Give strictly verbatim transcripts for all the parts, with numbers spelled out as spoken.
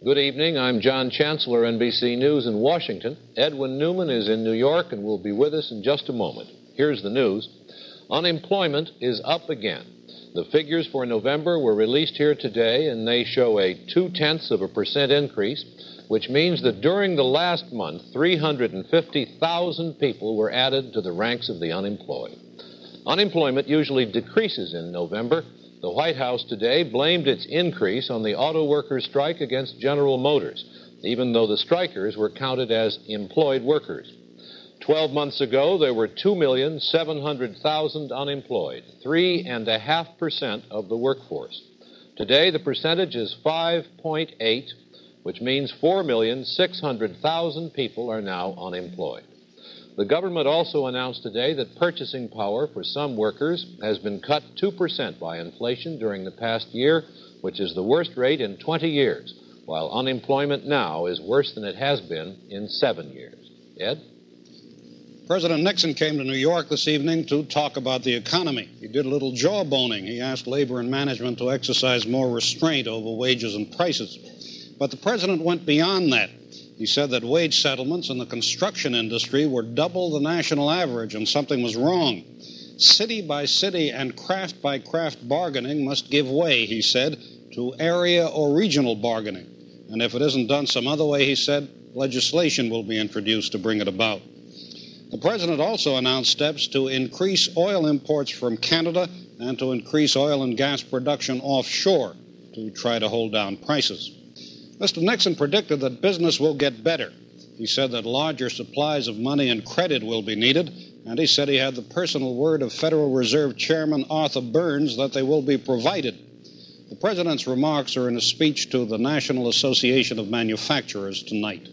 Good evening. I'm John Chancellor, N B C News in Washington. Edwin Newman is in New York and will be with us in just a moment. Here's the news. Unemployment is up again. The figures for November were released here today, and they show a two-tenths of a percent increase, which means that during the last month, three hundred fifty thousand people were added to the ranks of the unemployed. Unemployment usually decreases in November. The White House today blamed its increase on the auto workers' strike against General Motors, even though the strikers were counted as employed workers. Twelve months ago, there were two million seven hundred thousand unemployed, three and a half percent of the workforce. Today, the percentage is five point eight, which means four million six hundred thousand people are now unemployed. The government also announced today that purchasing power for some workers has been cut two percent by inflation during the past year, which is the worst rate in twenty years, while unemployment now is worse than it has been in seven years. Ed? President Nixon came to New York this evening to talk about the economy. He did a little jawboning. He asked labor and management to exercise more restraint over wages and prices. But the president went beyond that. He said that wage settlements in the construction industry were double the national average, and something was wrong. City by city and craft by craft bargaining must give way, he said, to area or regional bargaining. And if it isn't done some other way, he said, legislation will be introduced to bring it about. The president also announced steps to increase oil imports from Canada and to increase oil and gas production offshore to try to hold down prices. Mister Nixon predicted that business will get better. He said that larger supplies of money and credit will be needed, and he said he had the personal word of Federal Reserve Chairman Arthur Burns that they will be provided. The president's remarks are in a speech to the National Association of Manufacturers tonight.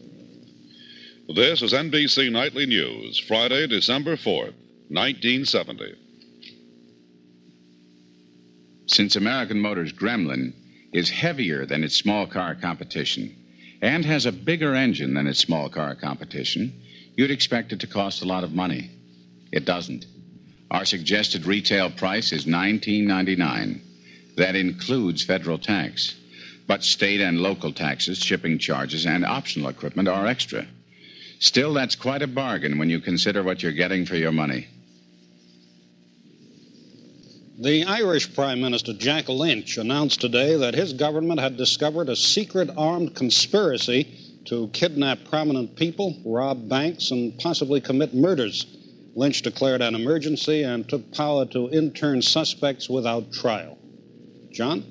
This is N B C Nightly News, Friday, December fourth, nineteen seventy. Since American Motors' Gremlin is heavier than its small car competition and has a bigger engine than its small car competition, you'd expect it to cost a lot of money. It doesn't. Our suggested retail price is nineteen ninety-nine. That includes federal tax. But state and local taxes, shipping charges, and optional equipment are extra. Still, that's quite a bargain when you consider what you're getting for your money. The Irish Prime Minister, Jack Lynch, announced today that his government had discovered a secret armed conspiracy to kidnap prominent people, rob banks, and possibly commit murders. Lynch declared an emergency and took power to intern suspects without trial. John?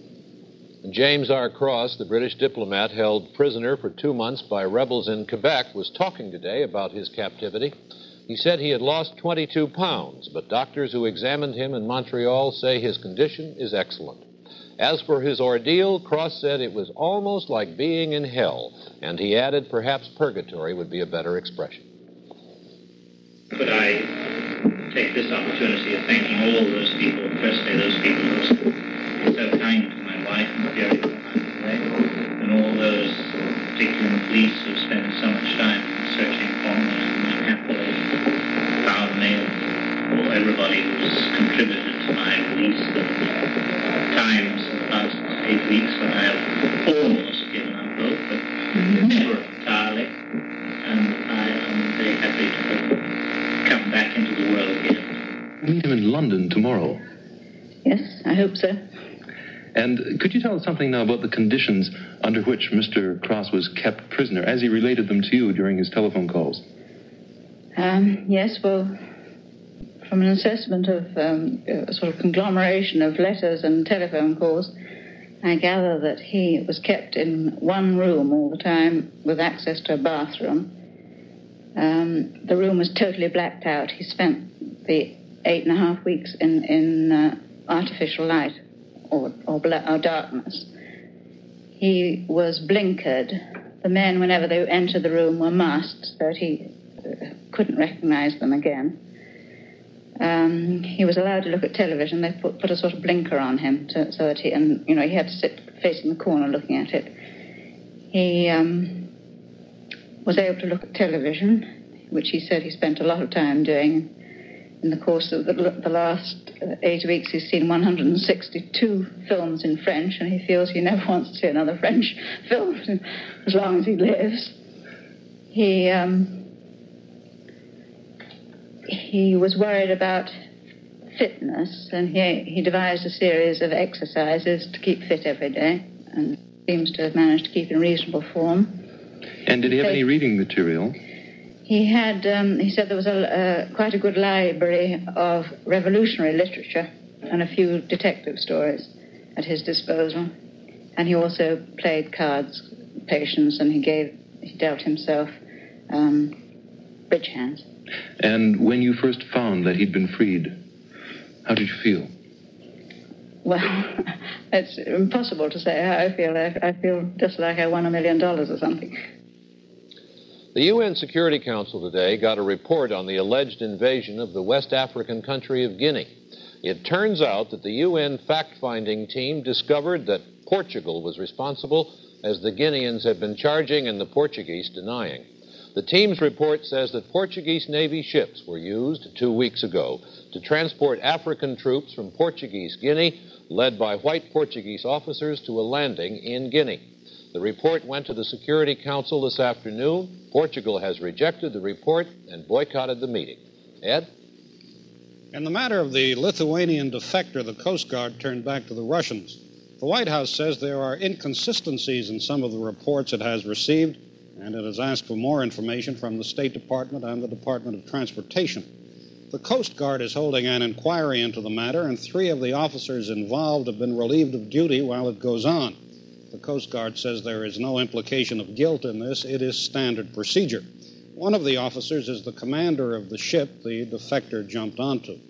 James R. Cross, the British diplomat held prisoner for two months by rebels in Quebec, was talking today about his captivity. He said he had lost twenty-two pounds, but doctors who examined him in Montreal say his condition is excellent. As for his ordeal, Cross said it was almost like being in hell, and he added perhaps purgatory would be a better expression. Could I take this opportunity of thanking all those people, especially those people who were so kind to my wife in the period of my delay, and all those, particularly in the police, who spent so much time searching for me and happily found me, and all everybody who's contributed to my release. There have been times in the last eight weeks when I have almost given up hope, but never entirely, and I am very happy to come back into the world again. Meet him in London tomorrow. Yes, I hope so. And could you tell us something now about the conditions under which Mister Cross was kept prisoner, as he related them to you during his telephone calls? Um, yes, well, from an assessment of um, a sort of conglomeration of letters and telephone calls, I gather that he was kept in one room all the time with access to a bathroom. Um, the room was totally blacked out. He spent the eight and a half weeks in, in uh, artificial light or, or, bla- or darkness. He was blinkered. The men, whenever they entered the room, were masked so that he uh, couldn't recognize them again. Um, he was allowed to look at television. They put, put a sort of blinker on him to, so that he, and you know, he had to sit facing the corner looking at it. He um, was able to look at television, which he said he spent a lot of time doing. in the course of the, the last uh, eight weeks, he's seen one hundred sixty-two films in French, and he feels he never wants to see another French film as long as he lives. He, um, he was worried about fitness, and he, he devised a series of exercises to keep fit every day, and seems to have managed to keep in reasonable form. And did he have so, any reading material? He had, um, he said there was a, uh, quite a good library of revolutionary literature and a few detective stories at his disposal. And he also played cards, patience, and he gave, he dealt himself um, bridge hands. And when you first found that he'd been freed, how did you feel? Well, it's impossible to say how I feel. I, I feel just like I won a million dollars or something. The U N Security Council today got a report on the alleged invasion of the West African country of Guinea. It turns out that the U N fact-finding team discovered that Portugal was responsible, as the Guineans have been charging and the Portuguese denying. The team's report says that Portuguese Navy ships were used two weeks ago to transport African troops from Portuguese Guinea, led by white Portuguese officers, to a landing in Guinea. The report went to the Security Council this afternoon. Portugal has rejected the report and boycotted the meeting. Ed? In the matter of the Lithuanian defector, the Coast Guard turned back to the Russians. The White House says there are inconsistencies in some of the reports it has received, and it has asked for more information from the State Department and the Department of Transportation. The Coast Guard is holding an inquiry into the matter, and three of the officers involved have been relieved of duty while it goes on. The Coast Guard says there is no implication of guilt in this. It is standard procedure. One of the officers is the commander of the ship the defector jumped onto.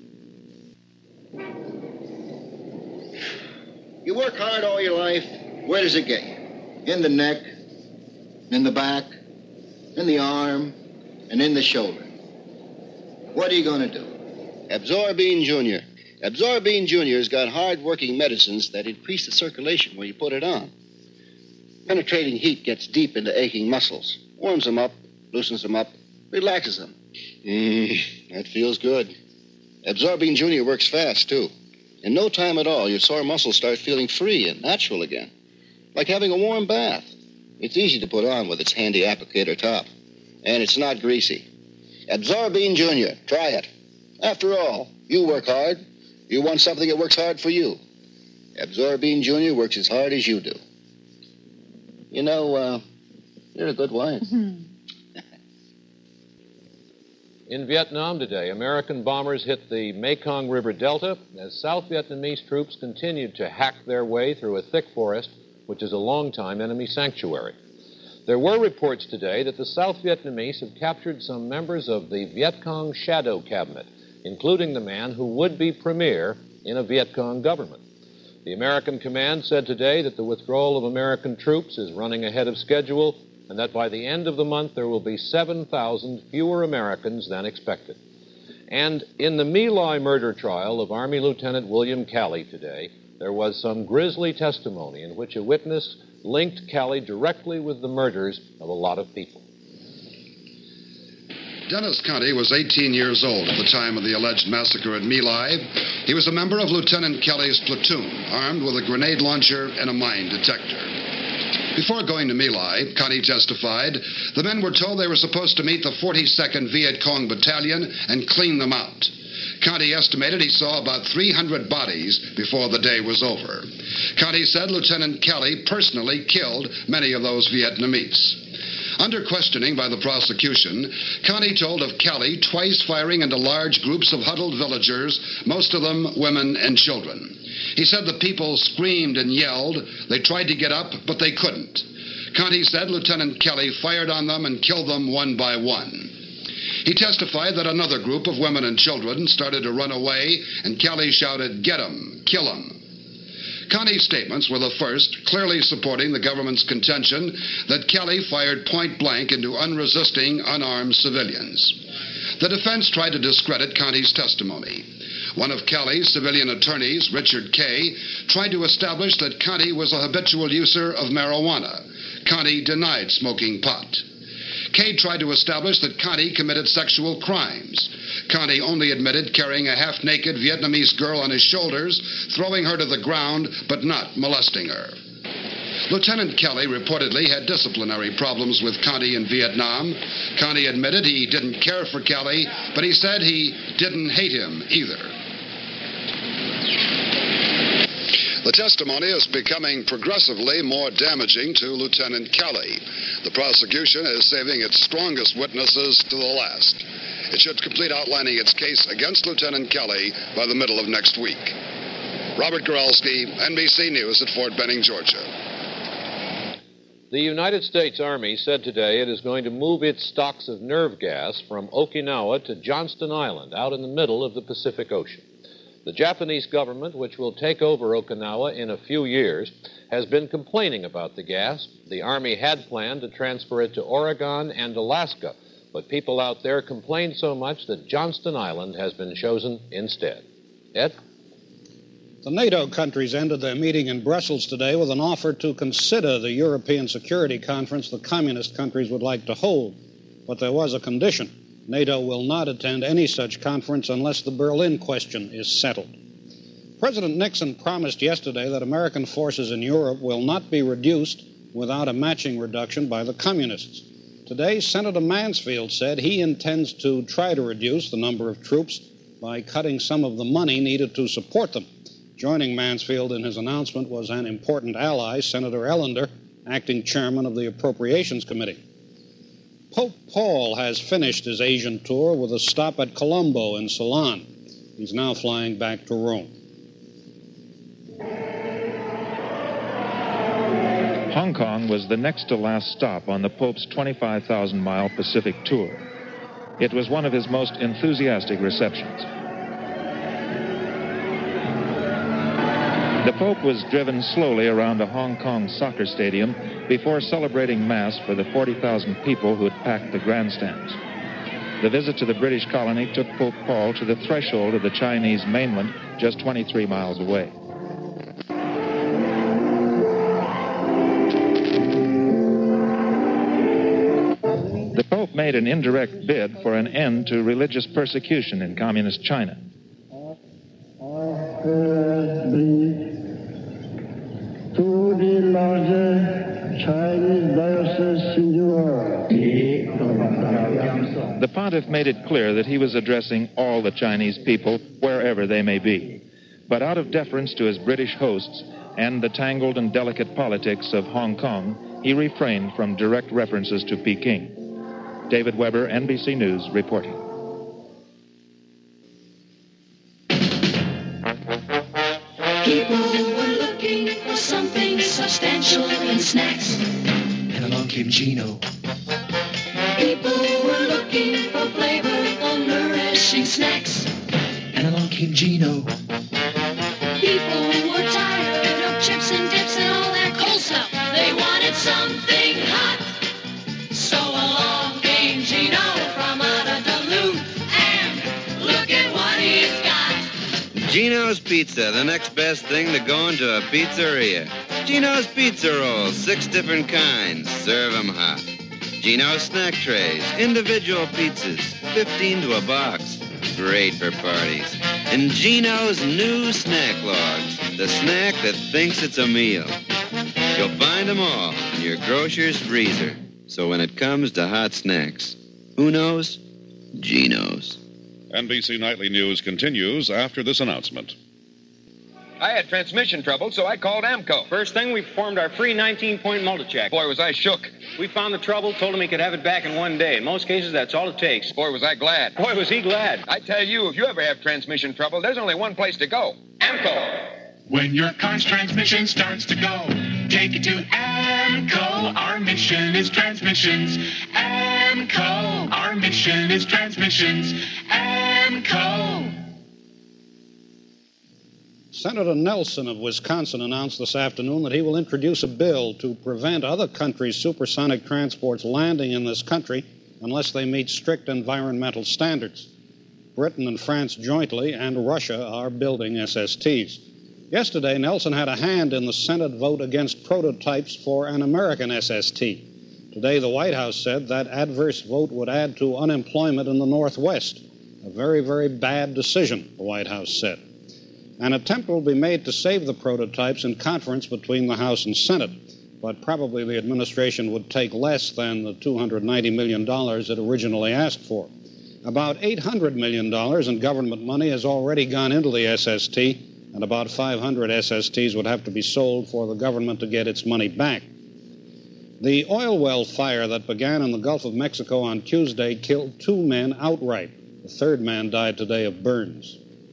You work hard all your life, where does it get you? In the neck, in the back, in the arm, and in the shoulder. What are you going to do? Absorbine Junior. Absorbine Junior's got hard-working medicines that increase the circulation when you put it on. Penetrating heat gets deep into aching muscles, warms them up, loosens them up, relaxes them. Mmm, that feels good. Absorbine Junior works fast, too. In no time at all, your sore muscles start feeling free and natural again, like having a warm bath. It's easy to put on with its handy applicator top, and it's not greasy. Absorbine Junior, try it. After all, you work hard. You want something that works hard for you. Absorbine Junior works as hard as you do. You know, uh, you're a good wife. Mm-hmm. In Vietnam today, American bombers hit the Mekong River Delta as South Vietnamese troops continued to hack their way through a thick forest, which is a longtime enemy sanctuary. There were reports today that the South Vietnamese have captured some members of the Viet Cong Shadow Cabinet, including the man who would be premier in a Viet Cong government. The American command said today that the withdrawal of American troops is running ahead of schedule and that by the end of the month there will be seven thousand fewer Americans than expected. And in the My Lai murder trial of Army Lieutenant William Calley today, there was some grisly testimony in which a witness linked Calley directly with the murders of a lot of people. Dennis Conte was eighteen years old at the time of the alleged massacre at My Lai. He was a member of Lieutenant Kelly's platoon, armed with a grenade launcher and a mine detector. Before going to My Lai, Conte testified, the men were told they were supposed to meet the forty-second Viet Cong Battalion and clean them out. Conte estimated he saw about three hundred bodies before the day was over. Conte said Lieutenant Kelly personally killed many of those Vietnamese. Under questioning by the prosecution, Conte told of Kelly twice firing into large groups of huddled villagers, most of them women and children. He said the people screamed and yelled. They tried to get up, but they couldn't. Conte said Lieutenant Kelly fired on them and killed them one by one. He testified that another group of women and children started to run away, and Kelly shouted, "Get 'em, kill 'em." Conte's statements were the first, clearly supporting the government's contention that Kelly fired point-blank into unresisting, unarmed civilians. The defense tried to discredit Conte's testimony. One of Kelly's civilian attorneys, Richard Kay, tried to establish that Conte was a habitual user of marijuana. Conte denied smoking pot. Cade tried to establish that Conti committed sexual crimes. Conti only admitted carrying a half-naked Vietnamese girl on his shoulders, throwing her to the ground, but not molesting her. Lieutenant Kelly reportedly had disciplinary problems with Conti in Vietnam. Conti admitted he didn't care for Kelly, but he said he didn't hate him either. The testimony is becoming progressively more damaging to Lieutenant Kelly. The prosecution is saving its strongest witnesses to the last. It should complete outlining its case against Lieutenant Kelly by the middle of next week. Robert Goralski, N B C News at Fort Benning, Georgia. The United States Army said today it is going to move its stocks of nerve gas from Okinawa to Johnston Island, out in the middle of the Pacific Ocean. The Japanese government, which will take over Okinawa in a few years, has been complaining about the gas. The Army had planned to transfer it to Oregon and Alaska, but people out there complained so much that Johnston Island has been chosen instead. Ed? The NATO countries ended their meeting in Brussels today with an offer to consider the European Security Conference the communist countries would like to hold. But there was a condition. NATO will not attend any such conference unless the Berlin question is settled. President Nixon promised yesterday that American forces in Europe will not be reduced without a matching reduction by the communists. Today, Senator Mansfield said he intends to try to reduce the number of troops by cutting some of the money needed to support them. Joining Mansfield in his announcement was an important ally, Senator Ellender, acting chairman of the Appropriations Committee. Pope Paul has finished his Asian tour with a stop at Colombo in Ceylon. He's now flying back to Rome. Hong Kong was the next to last stop on the Pope's twenty-five thousand mile Pacific tour. It was one of his most enthusiastic receptions. The Pope was driven slowly around a Hong Kong soccer stadium before celebrating Mass for the forty thousand people who had packed the grandstands. The visit to the British colony took Pope Paul to the threshold of the Chinese mainland, just twenty-three miles away. The Pope made an indirect bid for an end to religious persecution in communist China. To the largest Chinese diocese in the world. The pontiff made it clear that he was addressing all the Chinese people, wherever they may be. But out of deference to his British hosts and the tangled and delicate politics of Hong Kong, he refrained from direct references to Peking. David Weber, N B C News, reporting. People were looking for something substantial in snacks. And along came Gino. People were looking for flavorful, nourishing snacks. And along came Gino. People were tired of chips and dips and all that cold stuff. They wanted something hot. So along came Gino from out of Duluth. And look at what he's got. Gino's Pizza, the next best thing to going to a pizzeria. Gino's Pizza Rolls, six different kinds. Serve 'em hot. Gino's Snack Trays, individual pizzas, fifteen to a box. Great for parties. And Gino's new Snack Logs, the snack that thinks it's a meal. You'll find them all in your grocer's freezer. So when it comes to hot snacks, who knows? Gino's. N B C Nightly News continues after this announcement. I had transmission trouble, so I called AMCO. First thing, we performed our free nineteen-point multi-check. Boy, was I shook. We found the trouble, told him he could have it back in one day. In most cases, that's all it takes. Boy, was I glad. Boy, was he glad. I tell you, if you ever have transmission trouble, there's only one place to go. AMCO. When your car's transmission starts to go, take it to AMCO. Our mission is transmissions. AMCO. Our mission is transmissions. AMCO. Senator Nelson of Wisconsin announced this afternoon that he will introduce a bill to prevent other countries' supersonic transports landing in this country unless they meet strict environmental standards. Britain and France jointly and Russia are building S S Ts. Yesterday, Nelson had a hand in the Senate vote against prototypes for an American S S T. Today, the White House said that adverse vote would add to unemployment in the Northwest. A very, very bad decision, the White House said. An attempt will be made to save the prototypes in conference between the House and Senate, but probably the administration would take less than the two hundred ninety million dollars it originally asked for. About eight hundred million dollars in government money has already gone into the S S T, and about five hundred S S Ts would have to be sold for the government to get its money back. The oil well fire that began in the Gulf of Mexico on Tuesday killed two men outright. The third man died today of burns.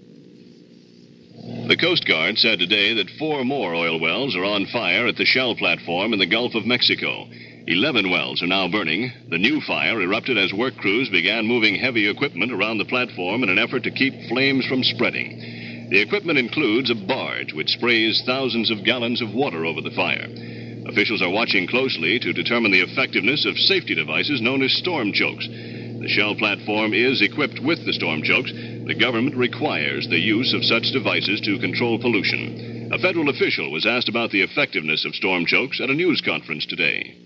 The Coast Guard said today that four more oil wells are on fire at the Shell platform in the Gulf of Mexico. Eleven wells are now burning. The new fire erupted as work crews began moving heavy equipment around the platform in an effort to keep flames from spreading. The equipment includes a barge which sprays thousands of gallons of water over the fire. Officials are watching closely to determine the effectiveness of safety devices known as storm chokes. The Shell platform is equipped with the storm chokes. The government requires the use of such devices to control pollution. A federal official was asked about the effectiveness of storm chokes at a news conference today.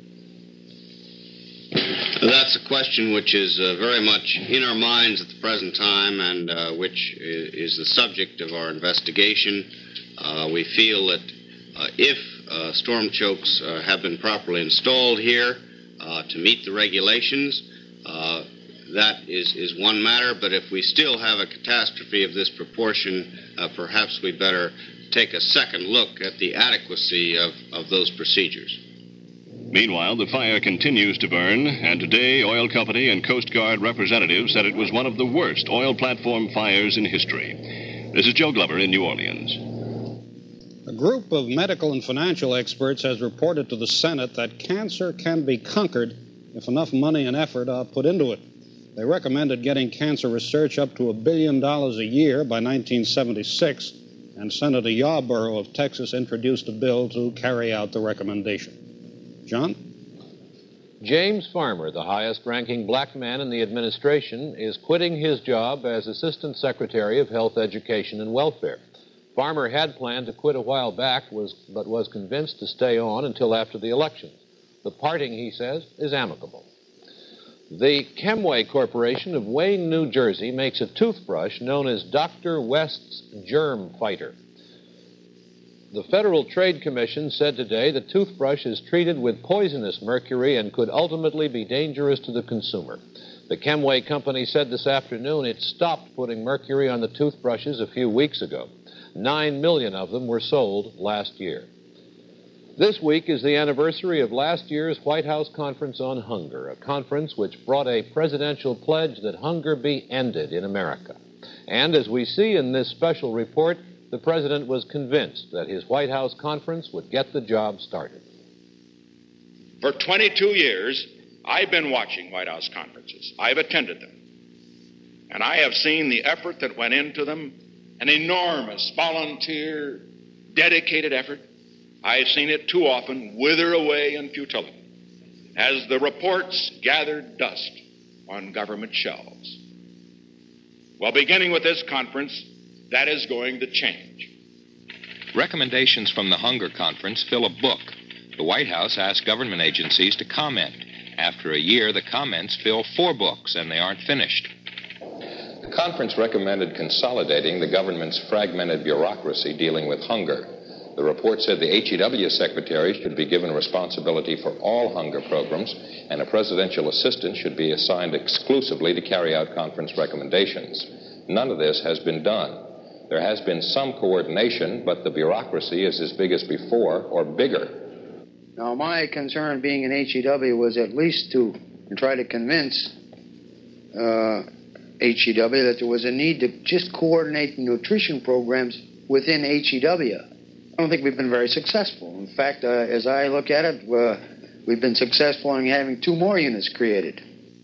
That's a question which is uh, very much in our minds at the present time and uh, which is the subject of our investigation. Uh, we feel that uh, if uh, storm chokes uh, have been properly installed here uh, to meet the regulations, uh, that is, is one matter. But if we still have a catastrophe of this proportion, uh, perhaps we better take a second look at the adequacy of, of those procedures. Meanwhile, the fire continues to burn, and today oil company and Coast Guard representatives said it was one of the worst oil platform fires in history. This is Joe Glover in New Orleans. A group of medical and financial experts has reported to the Senate that cancer can be conquered if enough money and effort are put into it. They recommended getting cancer research up to a billion dollars a year by nineteen seventy-six, and Senator Yarborough of Texas introduced a bill to carry out the recommendation. John? James Farmer, the highest-ranking black man in the administration, is quitting his job as Assistant Secretary of Health, Education, and Welfare. Farmer had planned to quit a while back, was, but was convinced to stay on until after the elections. The parting, he says, is amicable. The Chemway Corporation of Wayne, New Jersey, makes a toothbrush known as Doctor West's Germ Fighter. The Federal Trade Commission said today the toothbrush is treated with poisonous mercury and could ultimately be dangerous to the consumer. The Chemway company said this afternoon it stopped putting mercury on the toothbrushes a few weeks ago. Nine million of them were sold last year. This week is the anniversary of last year's White House Conference on Hunger, a conference which brought a presidential pledge that hunger be ended in America. And as we see in this special report, the president was convinced that his White House conference would get the job started. For twenty-two years, I've been watching White House conferences. I've attended them. And I have seen the effort that went into them, an enormous volunteer, dedicated effort. I've seen it too often wither away in futility as the reports gathered dust on government shelves. Well, beginning with this conference, that is going to change. Recommendations from the Hunger Conference fill a book. The White House asked government agencies to comment. After a year, the comments fill four books, and they aren't finished. The conference recommended consolidating the government's fragmented bureaucracy dealing with hunger. The report said the H E W secretary should be given responsibility for all hunger programs, and a presidential assistant should be assigned exclusively to carry out conference recommendations. None of this has been done. There has been some coordination, but the bureaucracy is as big as before or bigger. Now, my concern being in H E W was at least to try to convince uh, H E W that there was a need to just coordinate nutrition programs within H E W. I don't think we've been very successful. In fact, uh, as I look at it, uh, we've been successful in having two more units created.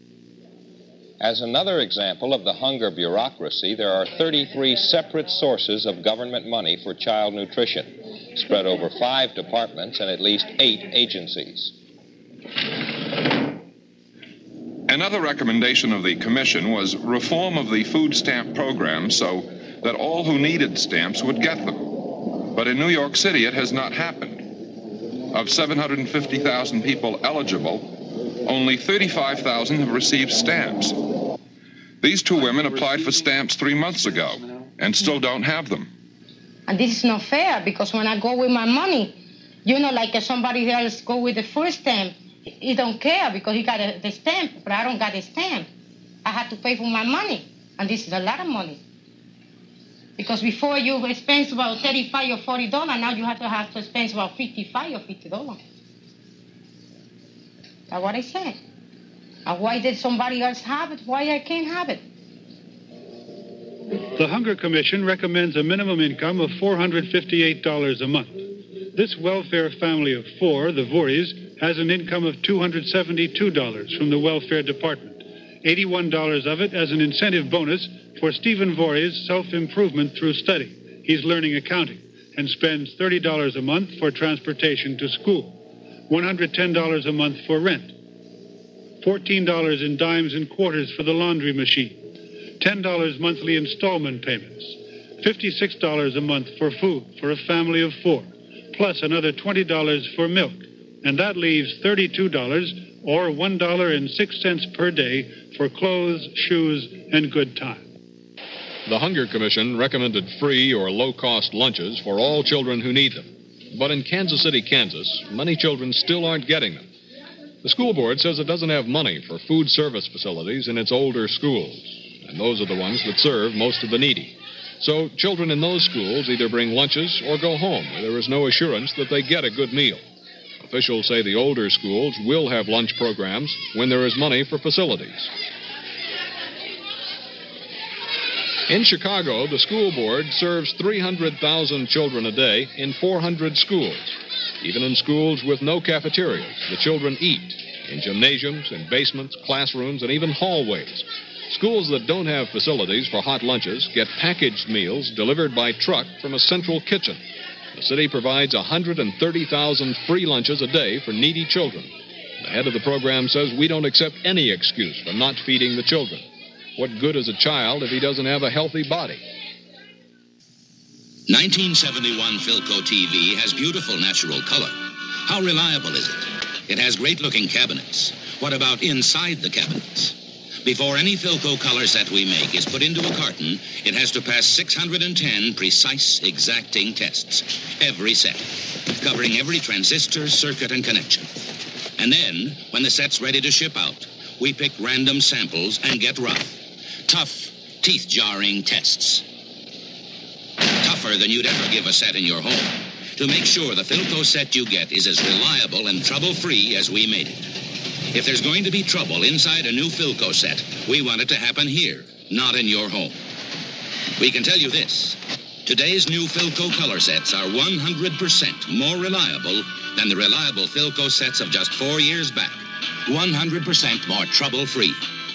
As another example of the hunger bureaucracy, there are thirty-three separate sources of government money for child nutrition, spread over five departments and at least eight agencies. Another recommendation of the Commission was reform of the food stamp program so that all who needed stamps would get them. But in New York City, it has not happened. Of seven hundred fifty thousand people eligible, only thirty-five thousand have received stamps. These two women applied for stamps three months ago and still don't have them. And this is not fair, because when I go with my money, you know, like if somebody else go with the first stamp, he don't care because he got a, the stamp, but I don't got a stamp. I have to pay for my money, and this is a lot of money. Because before you spend about thirty-five or forty dollars, now you have to have to spend about fifty-five or fifty dollars. That's what I said. And why did somebody else have it? Why I can't have it? The Hunger Commission recommends a minimum income of four hundred fifty-eight dollars a month. This welfare family of four, the Voorhees, has an income of two hundred seventy-two dollars from the Welfare Department, eighty-one dollars of it as an incentive bonus for Stephen Voorhees' self-improvement through study. He's learning accounting and spends thirty dollars a month for transportation to school, one hundred ten dollars a month for rent, fourteen dollars in dimes and quarters for the laundry machine, ten dollars monthly installment payments, fifty-six dollars a month for food for a family of four, plus another twenty dollars for milk. And that leaves thirty-two dollars, or one dollar and six cents per day, for clothes, shoes, and good time. The Hunger Commission recommended free or low-cost lunches for all children who need them. But in Kansas City, Kansas, many children still aren't getting them. The school board says it doesn't have money for food service facilities in its older schools, and those are the ones that serve most of the needy. So children in those schools either bring lunches or go home, where there is no assurance that they get a good meal. Officials say the older schools will have lunch programs when there is money for facilities. In Chicago, the school board serves three hundred thousand children a day in four hundred schools. Even in schools with no cafeterias, the children eat in gymnasiums, in basements, classrooms, and even hallways. Schools that don't have facilities for hot lunches get packaged meals delivered by truck from a central kitchen. The city provides one hundred thirty thousand free lunches a day for needy children. The head of the program says we don't accept any excuse for not feeding the children. What good is a child if he doesn't have a healthy body? nineteen seventy-one Philco T V has beautiful natural color. How reliable is it? It has great-looking cabinets. What about inside the cabinets? Before any Philco color set we make is put into a carton, it has to pass six hundred ten precise, exacting tests. Every set, covering every transistor, circuit, and connection. And then, when the set's ready to ship out, we pick random samples and get rough. Tough, teeth-jarring tests. Tougher than you'd ever give a set in your home. To make sure the Philco set you get is as reliable and trouble-free as we made it. If there's going to be trouble inside a new Philco set, we want it to happen here, not in your home. We can tell you this. Today's new Philco color sets are one hundred percent more reliable than the reliable Philco sets of just four years back. one hundred percent more trouble-free.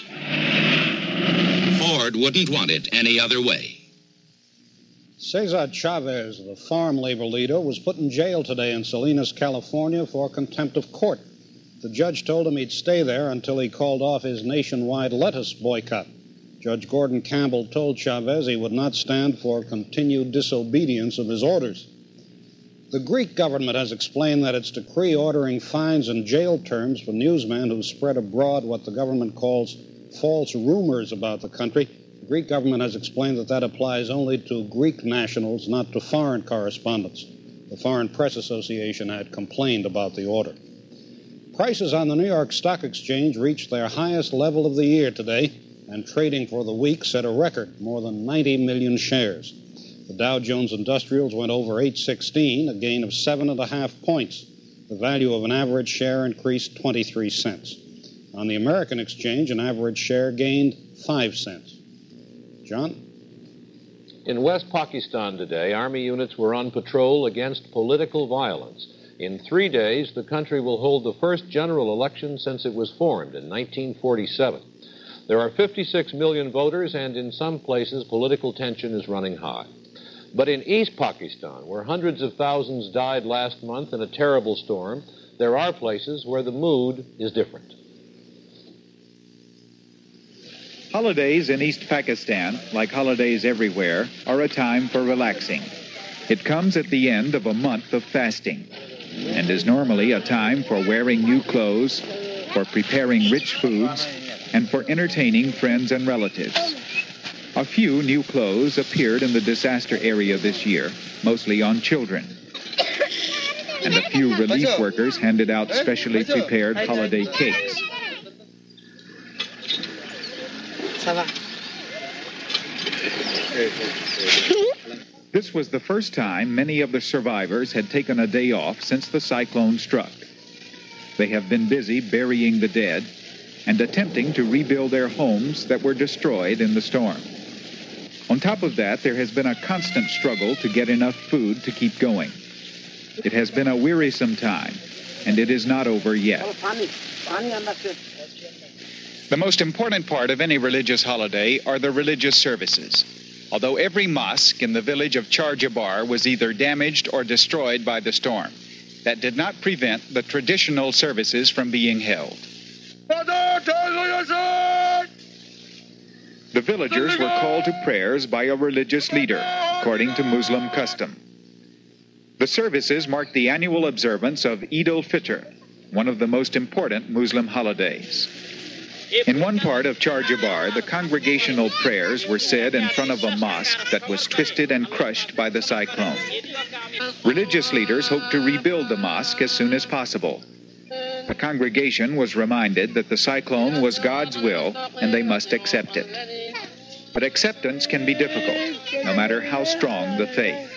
Ford wouldn't want it any other way. Cesar Chavez, the farm labor leader, was put in jail today in Salinas, California for contempt of court. The judge told him he'd stay there until he called off his nationwide lettuce boycott. Judge Gordon Campbell told Chavez he would not stand for continued disobedience of his orders. The Greek government has explained that its decree ordering fines and jail terms for newsmen who spread abroad what the government calls false rumors about the country. The Greek government has explained that that applies only to Greek nationals, not to foreign correspondents. The Foreign Press Association had complained about the order. Prices on the New York Stock Exchange reached their highest level of the year today, and trading for the week set a record, more than ninety million shares. The Dow Jones Industrials went over eight sixteen, a gain of seven and a half points. The value of an average share increased twenty-three cents. On the American exchange, an average share gained five cents. John? In West Pakistan today, Army units were on patrol against political violence. In three days, the country will hold the first general election since it was formed in nineteen forty-seven. There are fifty-six million voters, and in some places, political tension is running high. But in East Pakistan, where hundreds of thousands died last month in a terrible storm, there are places where the mood is different. Holidays in East Pakistan, like holidays everywhere, are a time for relaxing. It comes at the end of a month of fasting. and is normally a time for wearing new clothes, for preparing rich foods, and for entertaining friends and relatives. A few new clothes appeared in the disaster area this year, mostly on children. And a few relief workers handed out specially prepared holiday cakes. This was the first time many of the survivors had taken a day off since the cyclone struck. They have been busy burying the dead and attempting to rebuild their homes that were destroyed in the storm. On top of that, there has been a constant struggle to get enough food to keep going. It has been a wearisome time, and it is not over yet. The most important part of any religious holiday are the religious services. Although every mosque in the village of Char Jabbar was either damaged or destroyed by the storm, that did not prevent the traditional services from being held. The villagers were called to prayers by a religious leader, according to Muslim custom. The services marked the annual observance of Eid al-Fitr, one of the most important Muslim holidays. In one part of Char Jabbar, the congregational prayers were said in front of a mosque that was twisted and crushed by the cyclone. Religious leaders hoped to rebuild the mosque as soon as possible. The congregation was reminded that the cyclone was God's will and they must accept it. But acceptance can be difficult, no matter how strong the faith.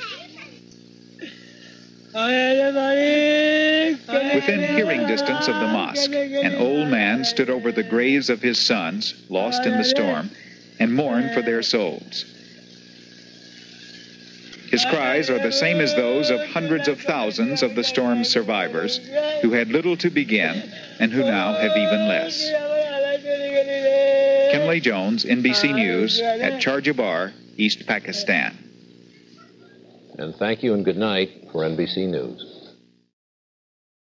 Within hearing distance of the mosque, an old man stood over the graves of his sons, lost in the storm, and mourned for their souls. His cries are the same as those of hundreds of thousands of the storm's survivors who had little to begin and who now have even less. Kenley Jones, N B C News, at Char Jabbar, East Pakistan. And thank you and good night for N B C News.